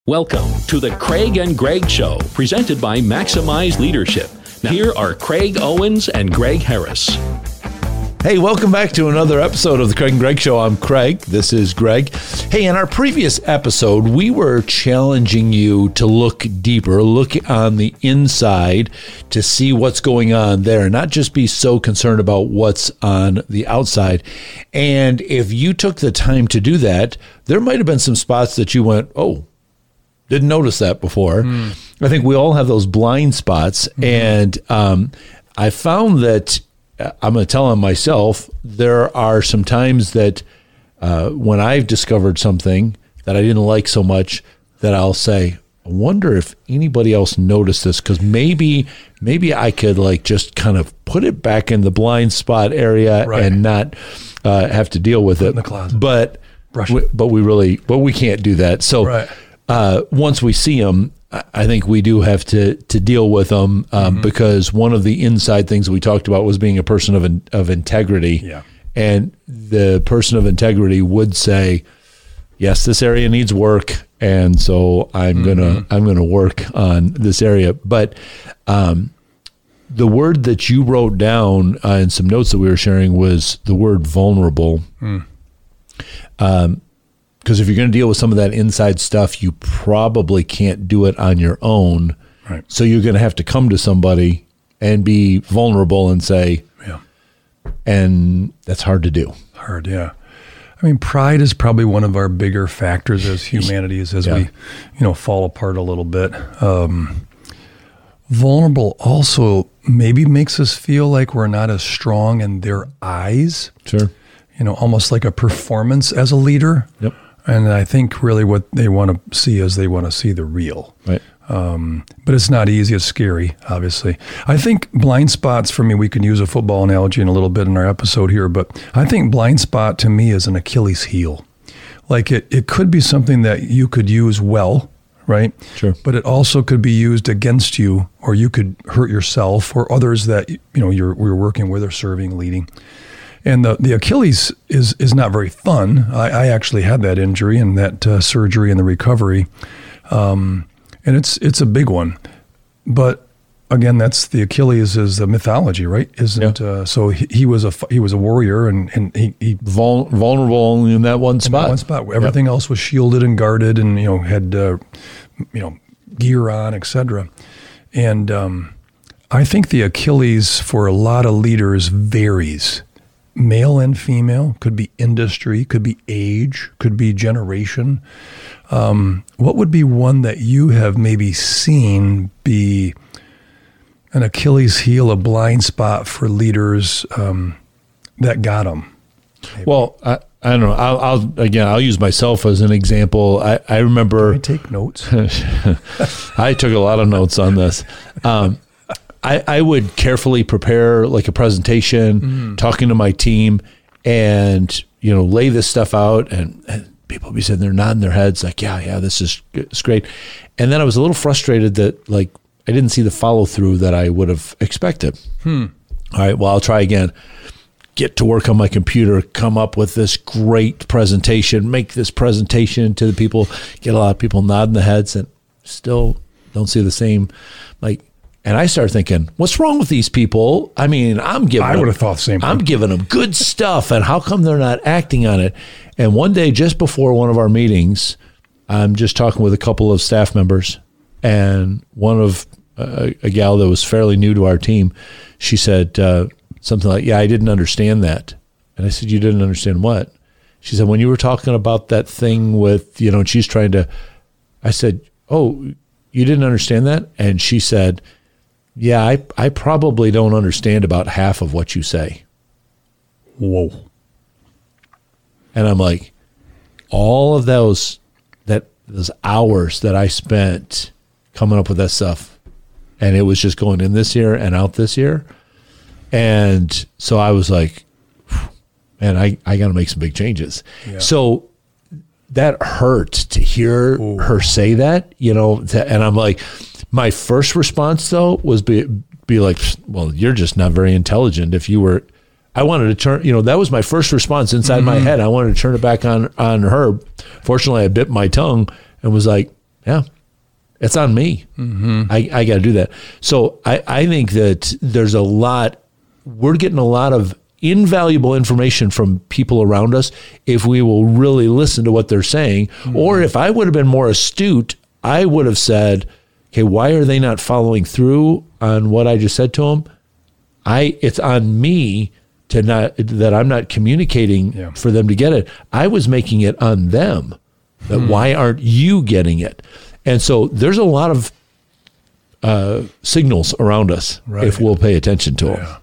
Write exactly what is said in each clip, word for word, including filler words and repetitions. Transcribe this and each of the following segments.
Welcome to the Craig and Greg Show, presented by Maximize Leadership. Now, here are Craig Owens and Greg Harris. Hey, welcome back to another episode of the Craig and Greg Show. I'm Craig. This is Greg. Hey, in our previous episode, we were challenging you to look deeper, look on the inside to see what's going on there, not just be so concerned about what's on the outside. And if you took the time to do that, there might have been some spots that you went, oh, didn't notice that before. Mm. I think we all have those blind spots. Mm-hmm. And um, I found that, uh, I'm going to tell on myself, there are some times that uh, when I've discovered something that I didn't like so much, that I'll say, I wonder if anybody else noticed this, because maybe maybe I could like just kind of put it back in the blind spot area, right, and not uh, have to deal with put it. In the closet. But, we, but we really, but we can't do that. So. Right. Uh, once we see them, I think we do have to to deal with them um, mm-hmm. because one of the inside things we talked about was being a person of in, of integrity. Yeah. And the person of integrity would say, yes, this area needs work, and so I'm mm-hmm. gonna I'm gonna work on this area. But um, the word that you wrote down uh, in some notes that we were sharing was the word vulnerable. Mm. Um. Because if you're going to deal with some of that inside stuff, you probably can't do it on your own. Right. So you're going to have to come to somebody and be vulnerable and say, yeah. And that's hard to do. Hard, yeah. I mean, pride is probably one of our bigger factors as humanities as yeah. we, you know, fall apart a little bit. Um, vulnerable also maybe makes us feel like we're not as strong in their eyes. Sure. You know, almost like a performance as a leader. Yep. And I think really what they want to see is they want to see the real. Right. Um, but it's not easy. It's scary, obviously. I think blind spots for me, we can use a football analogy in a little bit in our episode here, but I think blind spot to me is an Achilles heel. Like it, it could be something that you could use well, right? Sure. But it also could be used against you, or you could hurt yourself or others that, you know, you're, we're working with or serving, leading. And the, the Achilles is is not very fun. I, I actually had that injury and that uh, surgery and the recovery, um, and it's it's a big one. But again, that's the Achilles is a mythology, right? Isn't yeah. uh, so he, he was a he was a warrior and and he, he Vul- vulnerable only in that one spot. In that one spot. Everything yep. else was shielded and guarded, and you know had uh, you know gear on, et cetera. And um, I think the Achilles for a lot of leaders varies. Male and female, could be industry, could be age, could be generation. Um, what would be one that you have maybe seen be an Achilles heel, a blind spot for leaders um, that got them? Maybe? Well, I, I don't know. I'll, I'll again, I'll use myself as an example. I, I remember. Can I take notes? I took a lot of notes on this. Um, I, I would carefully prepare like a presentation, mm. talking to my team, and you know, lay this stuff out, and, and people would be sitting there nodding their heads like, yeah, yeah, this is it's great. And then I was a little frustrated that like I didn't see the follow through that I would have expected. Hmm. All right, well, I'll try again. Get to work on my computer, come up with this great presentation, make this presentation to the people, get a lot of people nodding their heads, and still don't see the same like. And I started thinking, what's wrong with these people? I mean, I'm giving I them, would have thought the same thing. I'm giving them good stuff, and how come they're not acting on it? And one day, just before one of our meetings, I'm just talking with a couple of staff members, and one of uh, a gal that was fairly new to our team, she said uh, something like, yeah, I didn't understand that. And I said, you didn't understand what? She said, when you were talking about that thing with, you know, and she's trying to, I said, oh, you didn't understand that? And she said, yeah, I, I probably don't understand about half of what you say. Whoa. And I'm like, all of those that those hours that I spent coming up with that stuff, and it was just going in this year and out this year. And so I was like, man, I, I got to make some big changes. Yeah. So that hurt to hear Ooh. her say that, you know, to, and I'm like, my first response though was be, be like, well, you're just not very intelligent. If you were, I wanted to turn, you know, that was my first response inside mm-hmm. my head. I wanted to turn it back on, on her. Fortunately, I bit my tongue and was like, Yeah. It's on me. Mm-hmm. I, I got to do that. So I, I think that there's a lot, we're getting a lot of invaluable information from people around us if we will really listen to what they're saying. Mm-hmm. Or if I would have been more astute, I would have said, okay, why are they not following through on what I just said to them? I, it's on me to not, that I'm not communicating yeah. for them to get it. I was making it on them. That mm-hmm. why aren't you getting it? And so there's a lot of uh, signals around us right. if we'll pay attention to yeah. them.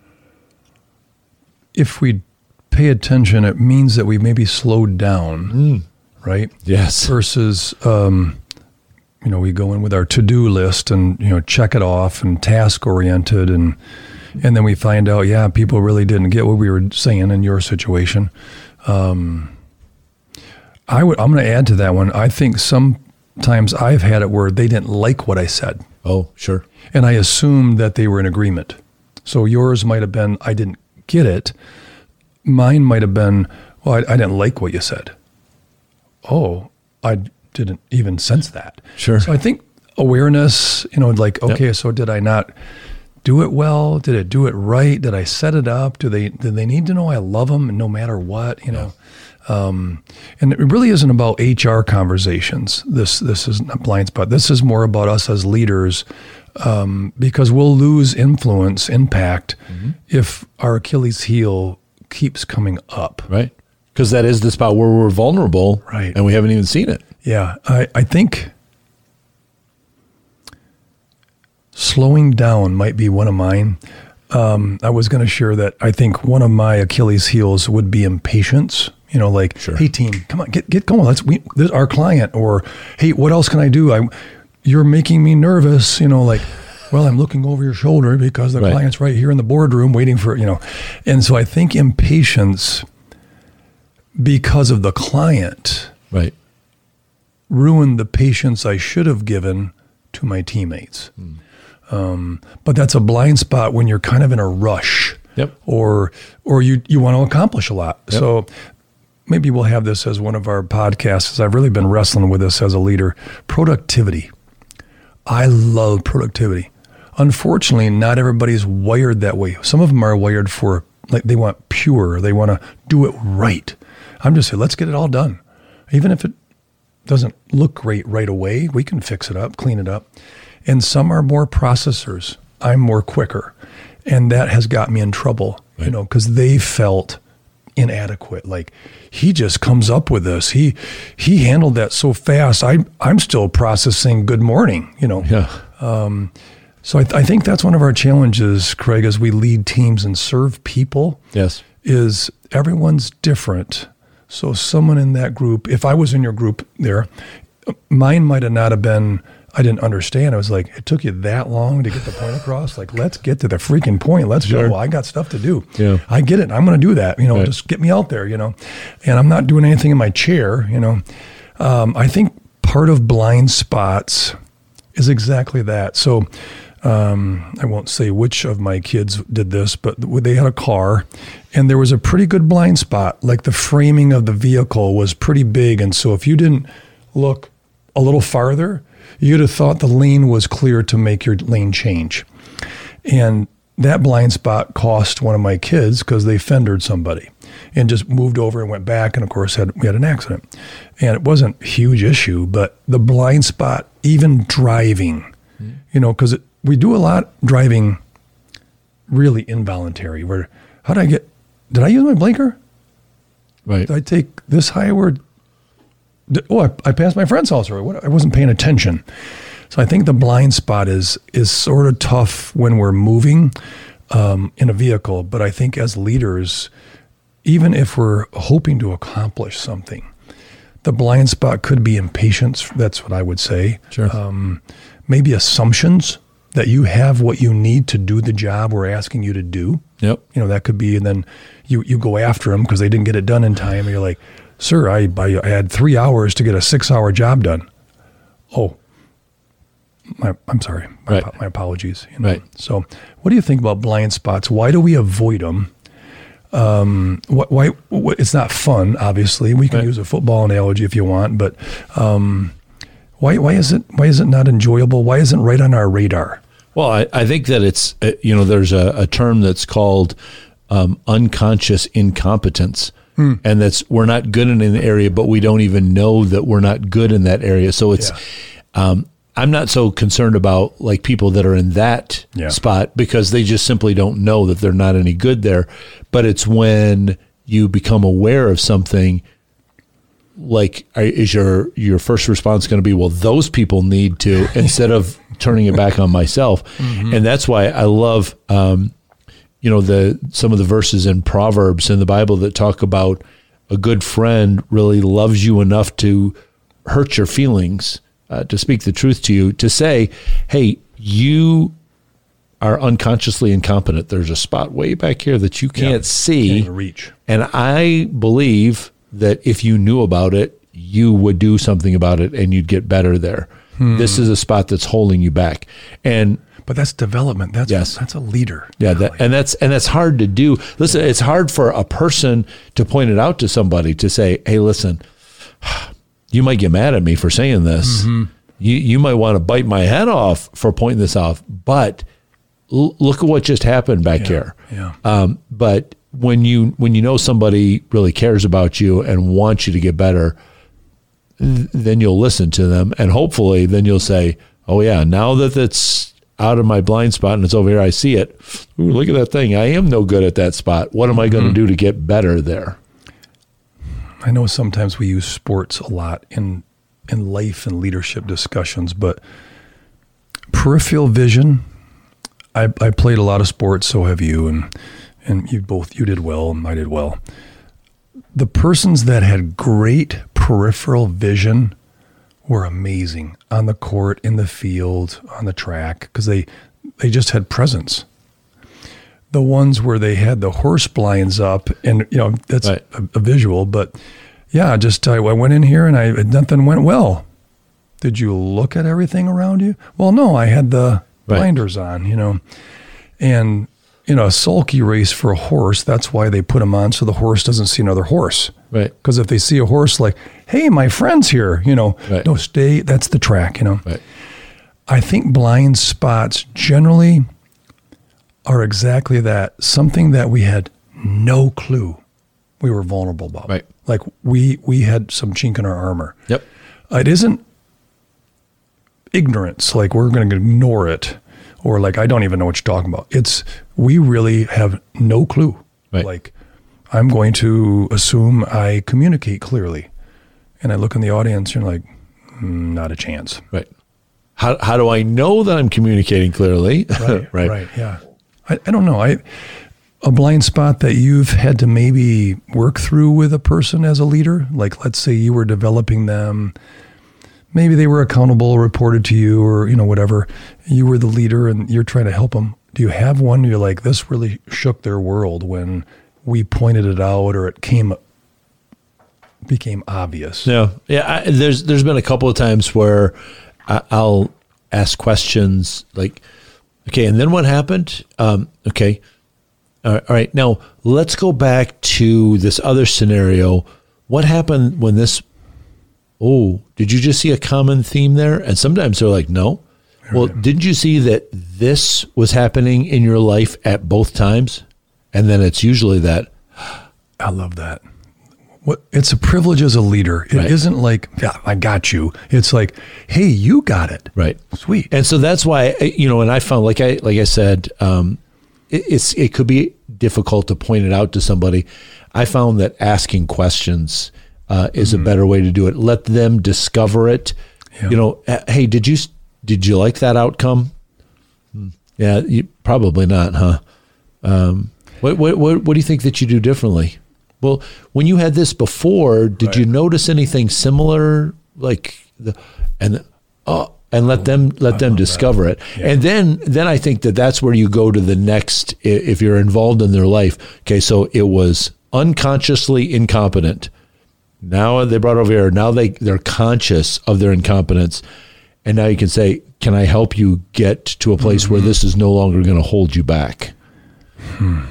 If we pay attention, it means that we maybe slowed down, mm. right? Yes. Versus, um, you know, we go in with our to-do list and, you know, check it off and task-oriented, and and then we find out, yeah, people really didn't get what we were saying in your situation. Um, I would, I'm going to add to that one. I think sometimes I've had it where they didn't like what I said. Oh, sure. And I assumed that they were in agreement. So yours might have been, I didn't get it. Mine might have been, well, I, I didn't like what you said. Oh, I didn't even sense that. Sure. So I think awareness, you know, like, okay, yep. so did I not do it well? Did I do it right? Did I set it up? Do they, do they need to know I love them no matter what, you know? Yeah. Um, and it really isn't about H R conversations. This, this isn't a blind spot. This is more about us as leaders, um, because we'll lose influence, impact, mm-hmm. if our Achilles heel keeps coming up. Right. Because that is the spot where we're vulnerable, right? And we haven't even seen it. Yeah. I, I think slowing down might be one of mine. Um, I was going to share that I think one of my Achilles heels would be impatience. You know, like, sure. Hey team, come on, get get going. Let's we this our client, or hey, what else can I do? I, you're making me nervous. You know, like, well, I'm looking over your shoulder because the right. client's right here in the boardroom waiting for, you know, and so I think impatience because of the client, right, ruined the patience I should have given to my teammates. Hmm. Um, but that's a blind spot when you're kind of in a rush, yep, or or you you want to accomplish a lot. Yep. So maybe we'll have this as one of our podcasts. I've really been wrestling with this as a leader. Productivity. I love productivity. Unfortunately, not everybody's wired that way. Some of them are wired for, like, they want pure. They want to do it right. I'm just saying, let's get it all done. Even if it doesn't look great right away, we can fix it up, clean it up. And some are more processors. I'm more quicker. And that has got me in trouble, right. you know, because they felt inadequate. Like, he just comes up with this. He he handled that so fast. I, I'm still processing good morning, you know. Yeah. Um, so I, th- I think that's one of our challenges, Craig, as we lead teams and serve people. Yes. Is everyone's different. So someone in that group, if I was in your group there, mine might have not have been, I didn't understand. I was like, it took you that long to get the point across? Like, let's get to the freaking point. Let's sure. go. I got stuff to do. Yeah. I get it. I'm going to do that. You know, right. just get me out there, you know. And I'm not doing anything in my chair, you know. Um, I think part of blind spots is exactly that. So um, I won't say which of my kids did this, but they had a car, and there was a pretty good blind spot. Like, the framing of the vehicle was pretty big. And so if you didn't look a little farther, you'd have thought the lane was clear to make your lane change. And that blind spot cost one of my kids because they fendered somebody and just moved over and went back. And of course, had we had an accident. And it wasn't a huge issue, but the blind spot, even driving, mm-hmm. you know, because we do a lot driving really involuntary. Where, how did I get, did I use my blinker? Right. Did I take this highway? Oh, I, I passed my friend's house, or what? I wasn't paying attention. So I think the blind spot is is sort of tough when we're moving um, in a vehicle. But I think as leaders, even if we're hoping to accomplish something, the blind spot could be impatience. That's what I would say. Sure. Um, maybe assumptions that you have what you need to do the job we're asking you to do. Yep. You know, that could be, and then you, you go after them because they didn't get it done in time. And you're like, sir, I, I I had three hours to get a six-hour job done. Oh, my, I'm sorry. My, right. my apologies. You know? Right. So what do you think about blind spots? Why do we avoid them? Um, wh- why, wh- it's not fun, obviously. We can right. use a football analogy if you want, but um, Why why is it why is it not enjoyable? Why isn't it right on our radar? Well, I, I think that it's, uh, you know, there's a, a term that's called um, unconscious incompetence. Hmm. And that's, we're not good in an area, but we don't even know that we're not good in that area. So it's, yeah. um, I'm not so concerned about like people that are in that yeah. spot because they just simply don't know that they're not any good there. But it's when you become aware of something, like, is your, your first response going to be, well, those people need to, instead of turning it back on myself. Mm-hmm. And that's why I love, um, you know, the, some of the verses in Proverbs in the Bible that talk about a good friend really loves you enough to hurt your feelings, uh, to speak the truth to you, to say, hey, you are unconsciously incompetent. There's a spot way back here that you can't yeah, see. Can't even reach. And I believe that if you knew about it, you would do something about it and you'd get better there. Hmm. This is a spot that's holding you back. And but that's development. That's yes. that's a leader. Yeah, that, and that's and that's hard to do. Listen, it's hard for a person to point it out to somebody, to say, "Hey, listen, you might get mad at me for saying this. Mm-hmm. You you might want to bite my head off for pointing this off, but l- look at what just happened back yeah. here." Yeah. Um, but when you when you know somebody really cares about you and wants you to get better, th- then you'll listen to them, and hopefully then you'll say, "Oh yeah, now that it's out of my blind spot and it's over here, I see it. Ooh, look at that thing. I am no good at that spot. What am I going to mm-hmm. do to get better there?" I know sometimes we use sports a lot in in life and leadership discussions, but peripheral vision. I, I played a lot of sports, so have you, and and you both you did well, and I did well. The persons that had great peripheral vision were amazing on the court, in the field, on the track, because they they just had presence. The ones where they had the horse blinds up, and you know that's right. a, a visual, but yeah, just I, I went in here and I nothing went well. Did you look at everything around you? Well, no, I had the right. blinders on, you know, and you know a sulky race for a horse. That's why they put them on so the horse doesn't see another horse. Right. Because if they see a horse like, hey, my friend's here, you know, right. no, stay, that's the track, you know. Right. I think blind spots generally are exactly that, something that we had no clue we were vulnerable about. Right. Like we we had some chink in our armor. Yep. It isn't ignorance, like we're going to ignore it, or like I don't even know what you're talking about. It's we really have no clue. Right. Like I'm going to assume I communicate clearly, and I look in the audience and you're like, mm, not a chance. Right. How how do I know that I'm communicating clearly? Right. right. Right. Yeah. I, I don't know. I a blind spot that you've had to maybe work through with a person as a leader. Like let's say you were developing them. Maybe they were accountable, reported to you, or you know whatever. You were the leader, and you're trying to help them. Do you have one? You're like, this really shook their world when we pointed it out, or it came became obvious. Yeah, yeah. I, there's there's been a couple of times where I, I'll ask questions like, okay, and then what happened? Um, okay, all right, all right. Now let's go back to this other scenario. What happened when this? Oh, did you just see a common theme there? And sometimes they're like, no. Well, didn't you see that this was happening in your life at both times? And then it's usually that. I love that. What it's a privilege as a leader. It right. isn't like, yeah, I got you. It's like, hey, you got it. Right. Sweet. And so that's why, you know, and I found, like I like I said, um, it, it's it could be difficult to point it out to somebody. I found that asking questions uh, is mm-hmm. a better way to do it. Let them discover it. Yeah. You know, hey, did you did you like that outcome? Yeah, you, probably not, huh? Um, what, what what what do you think that you do differently? Well, when you had this before, did right. you notice anything similar? Like the and the, oh, and let them let I them discover that. it, yeah. and then then I think that that's where you go to the next. If you're involved in their life, okay, so it was unconsciously incompetent. Now they brought over here. Now they they're conscious of their incompetence, and now you can say, "Can I help you get to a place mm-hmm. where this is no longer going to hold you back?" Hmm.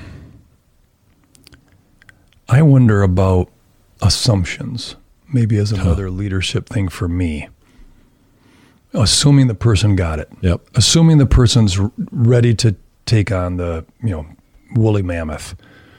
I wonder about assumptions, maybe as another huh. leadership thing for me. assuming the person got it. Yep. Assuming the person's r- ready to take on the, you know, woolly mammoth.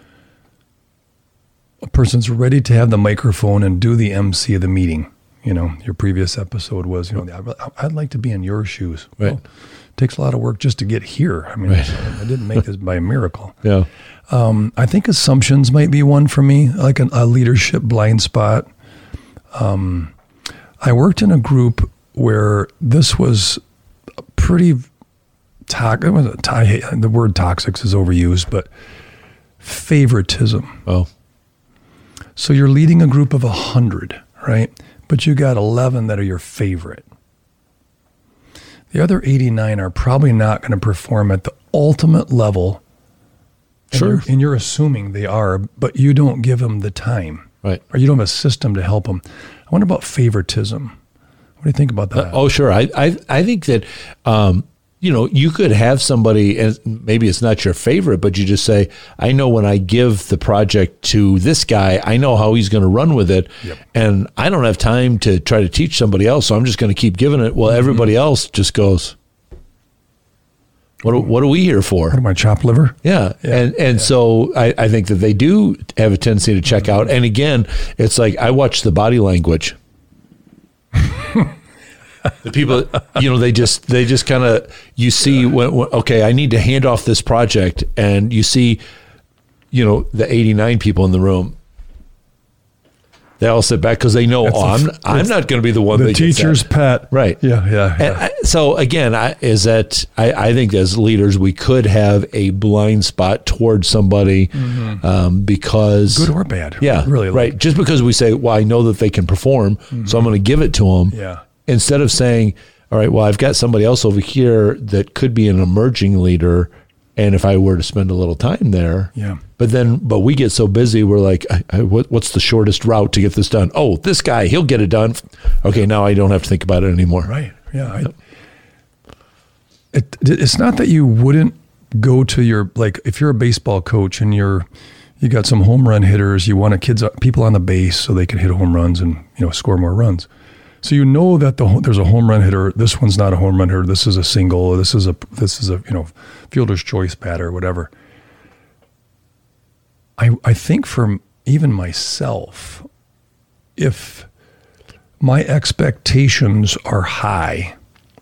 A person's ready to have the microphone and do the M C of the meeting. You know, your previous episode was, you know, I'd like to be in your shoes. Right. Well, it takes a lot of work just to get here. I mean, right. I didn't make this by a miracle. Yeah. Um, I think assumptions might be one for me, like an, a leadership blind spot. Um, I worked in a group where this was pretty toxic. To- the word toxic is overused, but favoritism. Oh. So you're leading a group of a hundred, right? But you got eleven that are your favorite. The other eighty-nine are probably not going to perform at the ultimate level. Sure. And you're, and you're assuming they are, but you don't give them the time. Right. Or you don't have a system to help them. I wonder about favoritism. What do you think about that? Uh, oh, sure. I, I, I think that, um, you know, you could have somebody, and maybe it's not your favorite, but you just say, I know when I give the project to this guy, I know how he's going to run with it. Yep. And I don't have time to try to teach somebody else, so I'm just going to keep giving it. Well, mm-hmm. everybody else just goes, what are, what are we here for? What am I, chopped liver? Yeah. yeah. And and yeah. so I, I think that they do have a tendency to check mm-hmm. out. And again, it's like I watch the body language. The people, you know, they just, they just kind of, you see, yeah. when, when, okay, I need to hand off this project, and you see, you know, the eighty-nine people in the room. They all sit back because they know, that's oh, the, I'm I'm not going to be the one the that teacher's pet. Right. Yeah, yeah. yeah. And I, so again, I, is that I, I think as leaders, we could have a blind spot towards somebody mm-hmm. um, because. Good or bad. Yeah. Really. Right. Like, just because we say, well, I know that they can perform, mm-hmm. so I'm going to give it to them. Yeah. Instead of saying, all right, well, I've got somebody else over here that could be an emerging leader, and if I were to spend a little time there, yeah. But then, but we get so busy, we're like, I, I, what, what's the shortest route to get this done? Oh, this guy, he'll get it done. Okay, now I don't have to think about it anymore. Right. Yeah. I, it, it's not that you wouldn't go to your, like, if you're a baseball coach and you're, you got some home run hitters, you want a kids, people on the base so they can hit home runs and, you know, score more runs. So you know that the, there's a home run hitter. This one's not a home run hitter. This is a single. This is a this is a you know fielder's choice batter or whatever. I I think for even myself, if my expectations are high,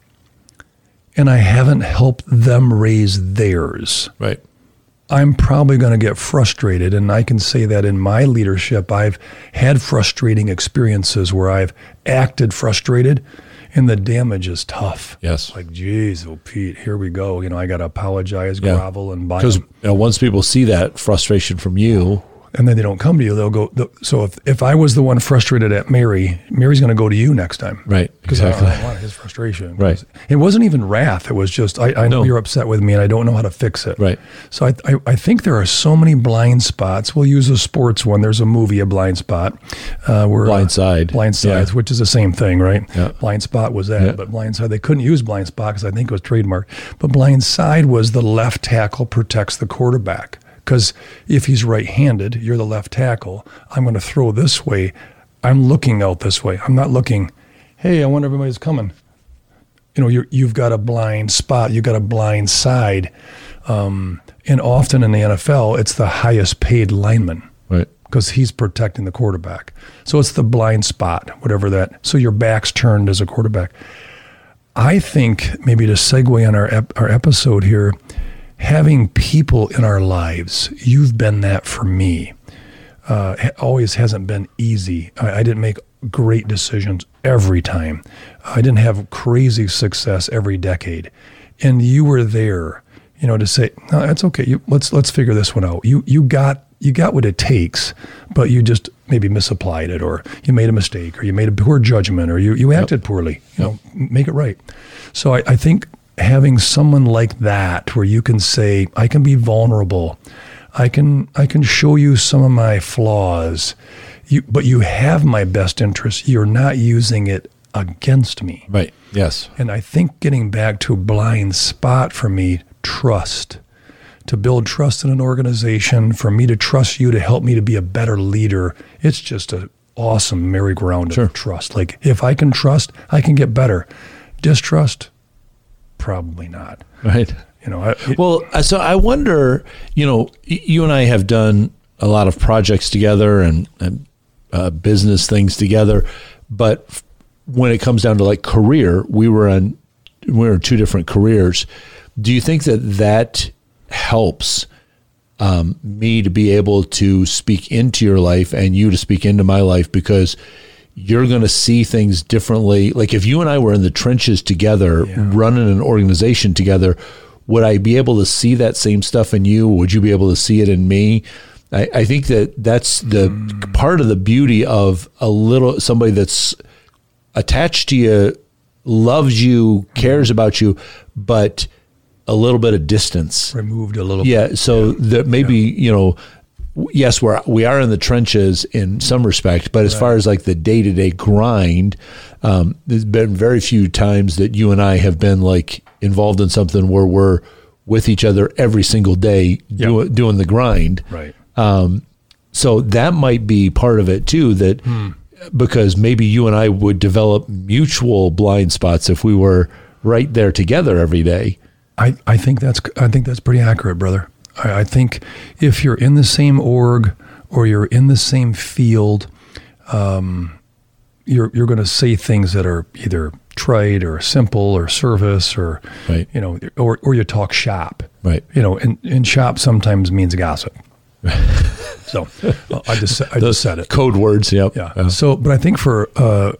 and I haven't helped them raise theirs, right, I'm probably going to get frustrated. And I can say that in my leadership, I've had frustrating experiences where I've acted frustrated and the damage is tough. Yes. Like, geez, oh, Pete, here we go. You know, I got to apologize, yeah. grovel, and buy Because them. You know, once people see that frustration from you, and then they don't come to you, they'll go. They'll, so if, if I was the one frustrated at Mary, Mary's going to go to you next time. Right, Because exactly. I don't want his frustration. Right. It wasn't even wrath. It was just, I, I know No. you're upset with me and I don't know how to fix it. Right. So I, I I think there are so many blind spots. We'll use a sports one. There's a movie, A Blind Spot. Uh, where, Blind Side. Uh, blind Sides, Yeah. which is the same thing, right? Yeah. Blind Spot was that, Yeah. but Blind Side, they couldn't use Blind Spot because I think it was trademarked. But Blind Side was the left tackle protects the quarterback. Because if he's right-handed, you're the left tackle. I'm going to throw this way. I'm looking out this way. I'm not looking, hey, I wonder if everybody's coming. You know, you're, you've got a blind spot. You've got a blind side. Um, and often in the N F L, it's the highest paid lineman. Right. Because he's protecting the quarterback. So it's the blind spot, whatever that. So your back's turned as a quarterback. I think maybe to segue on our ep- our episode here, having people in our lives, you've been that for me, uh, it always hasn't been easy. I, I didn't make great decisions every time. I didn't have crazy success every decade. And you were there, you know, to say, no, that's okay. You, let's let's figure this one out. You you got you got what it takes, but you just maybe misapplied it, or you made a mistake, or you made a poor judgment, or you, you acted yep. poorly. You yep. know, make it right. So I, I think having someone like that where you can say, I can be vulnerable. I can I can show you some of my flaws, you, but you have my best interest. You're not using it against me. Right, yes. And I think getting back to a blind spot for me, trust. To build trust in an organization, for me to trust you to help me to be a better leader, it's just an awesome merry-go-round sure. of trust. Like, if I can trust, I can get better. Distrust? Probably not. Right. You know, I, it, well, so I wonder, you know, you and I have done a lot of projects together and, and uh, business things together, but when it comes down to like career, we were on, we were in two different careers. Do you think that that helps um, me to be able to speak into your life and you to speak into my life, because you're going to see things differently? Like if you and I were in the trenches together, yeah. running an organization together, would I be able to see that same stuff in you? Would you be able to see it in me? I, I think that that's the mm. part of the beauty of a little somebody that's attached to you, loves you, cares about you, but a little bit of distance. Removed a little yeah, bit. So Yeah. that maybe, yeah. you know, yes, we're, we are in the trenches in some respect, but as right. far as like the day-to-day grind, um, there's been very few times that you and I have been like involved in something where we're with each other every single day yep. do, doing the grind. Right. Um, so that might be part of it too, that hmm. because maybe you and I would develop mutual blind spots if we were right there together every day. I, I think that's I think that's pretty accurate, brother. I, I think if you're in the same org or you're in the same field, um, you're you're going to say things that are either trite or simple or service or right. you know, or or you talk shop. Right. You know, and, and shop sometimes means gossip. So uh, I just I just said it. Code words. Yep. Yeah. Uh, so, but I think for uh,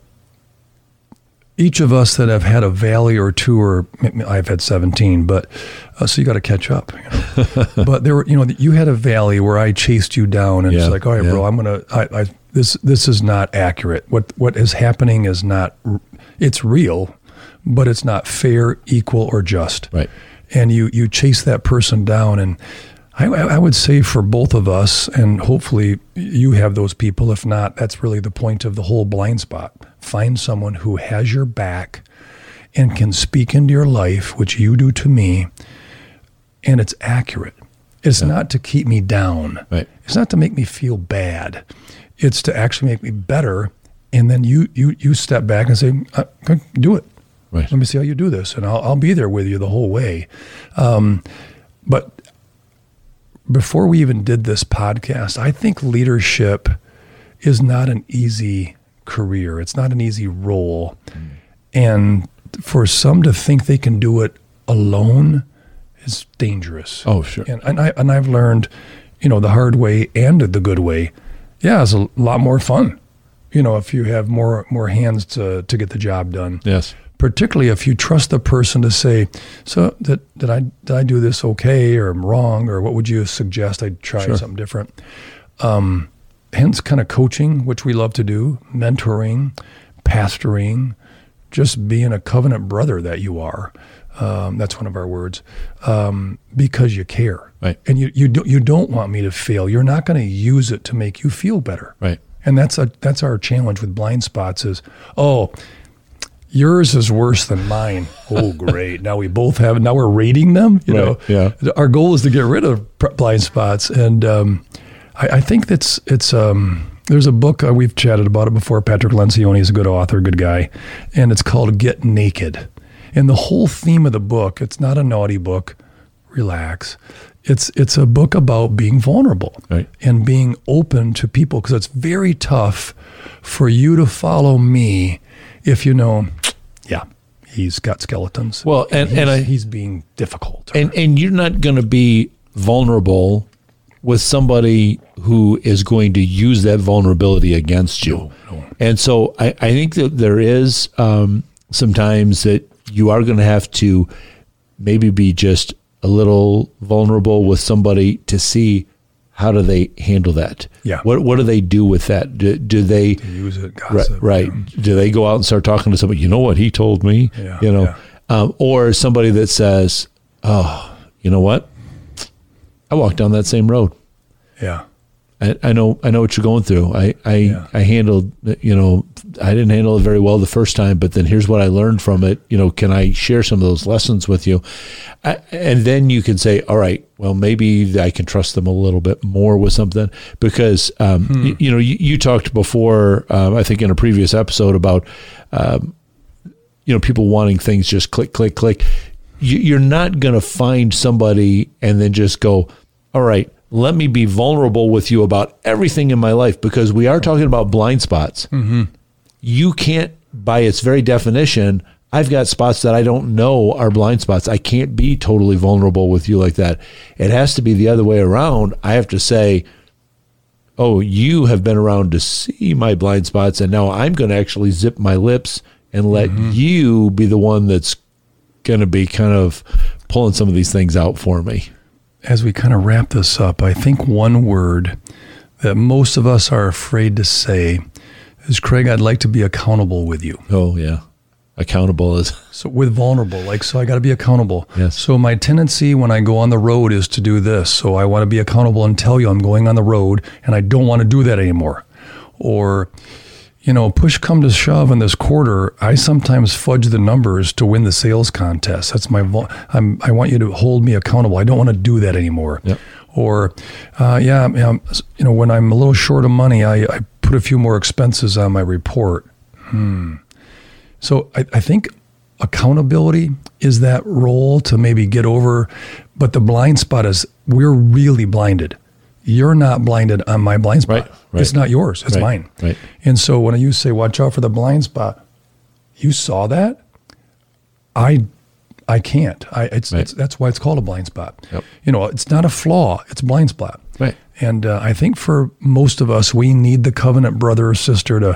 each of us that have had a valley or two, or I've had seventeen, but uh, so you got to catch up. You know? But there were, you know, you had a valley where I chased you down, and yeah. it's like, all right, yeah. bro, I'm gonna. I, I this this is not accurate. What what is happening is not. It's real, but it's not fair, equal, or just. Right. And you you chase that person down, and I, I would say for both of us, and hopefully you have those people. If not, that's really the point of the whole blind spot. Find someone who has your back and can speak into your life, which you do to me, and it's accurate. It's yeah. not to keep me down. Right. It's not to make me feel bad. It's to actually make me better. And then you you you step back and say, uh, do it. Right. Let me see how you do this, and I'll I'll be there with you the whole way. Um, but before we even did this podcast, I think leadership is not an easy career. It's not an easy role. Mm. And for some to think they can do it alone is dangerous. Oh, sure. And, and, I, and I've learned, you know, the hard way and the good way. Yeah, it's a lot more fun, you know, if you have more more hands to, to get the job done. Yes. Particularly if you trust the person to say, so did, did I did I do this okay or I'm wrong, or what would you suggest I try sure. something different? Um, hence kind of coaching, which we love to do, mentoring, pastoring, just being a covenant brother that you are. Um, that's one of our words, um, because you care. Right. And you, you, do, you don't want me to fail. You're not going to use it to make you feel better. Right. And that's a, that's our challenge with blind spots is, oh, yours is worse than mine. Oh, great. Now we both have, now we're rating them. You right. know, yeah. Our goal is to get rid of blind spots. And um, I, I think that's, it's, um, there's a book, uh, we've chatted about it before. Patrick Lencioni is a good author, good guy. And it's called Get Naked. And the whole theme of the book, it's not a naughty book, relax. It's it's a book about being vulnerable right. and being open to people, because it's very tough for you to follow me if you know, yeah, he's got skeletons. Well, and, he's, and I, he's being difficult. And, and you're not going to be vulnerable with somebody who is going to use that vulnerability against you. No, no. And so I, I think that there is um, sometimes that you are going to have to maybe be just a little vulnerable with somebody to see how do they handle that. Yeah. What What do they do with that? Do, do they to use it? Gossip, right. right. Yeah. Do they go out and start talking to somebody? You know what he told me. Yeah, you know, yeah. um, or somebody that says, "Oh, you know what? I walked down that same road. Yeah." I, I know, I know what you're going through. I, I, yeah. I handled, you know, I didn't handle it very well the first time, but then here's what I learned from it. You know, can I share some of those lessons with you? I, and then you can say, all right, well, maybe I can trust them a little bit more with something, because, um, hmm. you, you know, you, you talked before, um, I think in a previous episode about, um, you know, people wanting things just click, click, click. You, you're not going to find somebody and then just go, all right, let me be vulnerable with you about everything in my life, because we are talking about blind spots. Mm-hmm. You can't, by its very definition, I've got spots that I don't know are blind spots. I can't be totally vulnerable with you like that. It has to be the other way around. I have to say, oh, you have been around to see my blind spots, and now I'm going to actually zip my lips and let mm-hmm. you be the one that's going to be kind of pulling some of these things out for me. As we kind of wrap this up, I think one word that most of us are afraid to say is, Craig, I'd like to be accountable with you. Oh, yeah. Accountable is... So with vulnerable, like, so I got to be accountable. Yes. So my tendency when I go on the road is to do this. So I want to be accountable and tell you I'm going on the road and I don't want to do that anymore. Or, you know, push come to shove in this quarter, I sometimes fudge the numbers to win the sales contest. That's my, I'm, I want you to hold me accountable. I don't want to do that anymore. Yep. Or, uh, yeah, you know, when I'm a little short of money, I, I put a few more expenses on my report. Hmm. So I, I think accountability is that role to maybe get over, but the blind spot is we're really blinded. You're not blinded on my blind spot. Right, right. It's not yours. It's right, mine. Right. And so when you say, watch out for the blind spot, you saw that? I I can't. I it's, right. it's that's why it's called a blind spot. Yep. You know, it's not a flaw. It's a blind spot. Right. And uh, I think for most of us, we need the covenant brother or sister to,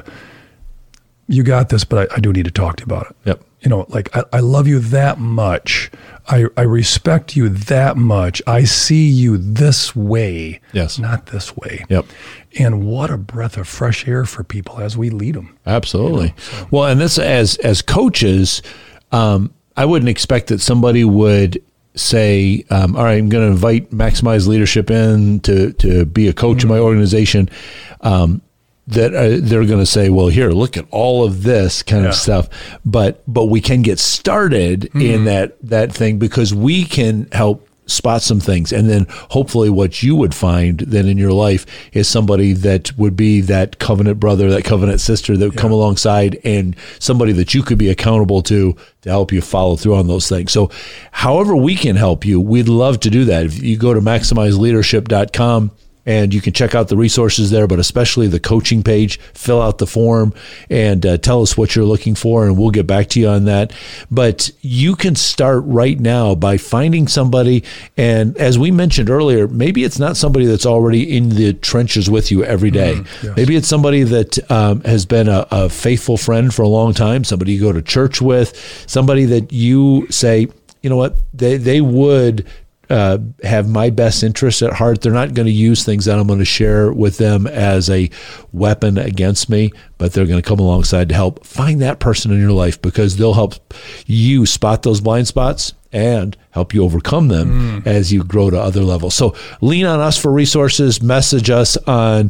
you got this, but I, I do need to talk to you about it. Yep. You know, like I, I love you that much. I, I respect you that much. I see you this way, yes, not this way. Yep. And what a breath of fresh air for people as we lead them. Absolutely. You know, so. Well, and this as as coaches, um, I wouldn't expect that somebody would say, um, all right, I'm going to invite Maximize Leadership in to to be a coach mm-hmm. in my organization. Um, that uh, they're going to say, well, here, look at all of this kind yeah. of stuff. But but we can get started mm-hmm. in that that thing, because we can help spot some things. And then hopefully what you would find then in your life is somebody that would be that covenant brother, that covenant sister that would yeah. come alongside, and somebody that you could be accountable to to help you follow through on those things. So however we can help you, we'd love to do that. If you go to maximize leadership dot com, and you can check out the resources there, but especially the coaching page, fill out the form and uh, tell us what you're looking for, and we'll get back to you on that. But you can start right now by finding somebody. And as we mentioned earlier, maybe it's not somebody that's already in the trenches with you every day. Mm, yes. Maybe it's somebody that um, has been a, a faithful friend for a long time, somebody you go to church with, somebody that you say, you know what, they, they would Uh, have my best interests at heart. They're not going to use things that I'm going to share with them as a weapon against me, but they're going to come alongside to help. Find that person in your life, because they'll help you spot those blind spots and help you overcome them mm. as you grow to other levels. So lean on us for resources. Message us on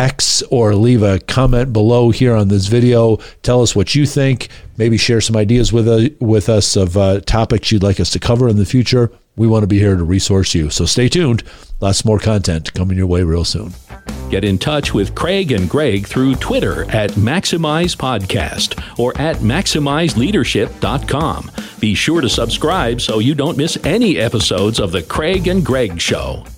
X or leave a comment below here on this video. Tell us what you think. Maybe share some ideas with, uh, with us of uh, topics you'd like us to cover in the future. We want to be here to resource you. So stay tuned. Lots more content coming your way real soon. Get in touch with Craig and Greg through Twitter at Maximize Podcast or at maximize leadership dot com. Be sure to subscribe so you don't miss any episodes of The Craig and Greg Show.